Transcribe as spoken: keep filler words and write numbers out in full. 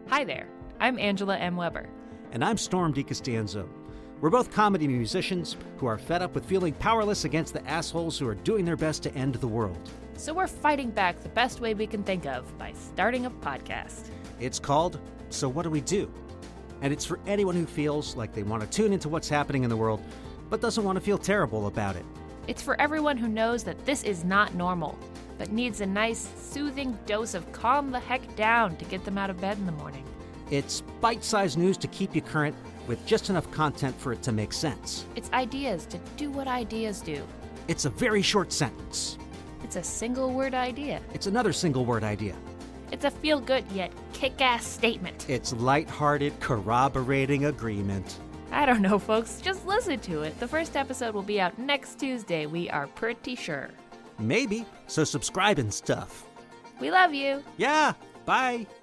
Hi there, I'm Angela M. Weber. And I'm Storm DiCostanzo. We're both comedy musicians who are fed up with feeling powerless against the assholes who are doing their best to end the world. So we're fighting back the best way we can think of by starting a podcast. It's called So What Do We Do? And it's for anyone who feels like they want to tune into what's happening in the world, but doesn't want to feel terrible about it. It's for everyone who knows that this is not normal, but needs a nice, soothing dose of calm the heck down to get them out of bed in the morning. It's bite-sized news to keep you current with just enough content for it to make sense. It's ideas to do what ideas do. It's a very short sentence. It's a single-word idea. It's another single-word idea. It's a feel-good yet kick-ass statement. It's lighthearted, corroborating agreement. I don't know, folks. Just listen to it. The first episode will be out next Tuesday, we are pretty sure. Maybe. So subscribe and stuff. We love you. Yeah. Bye.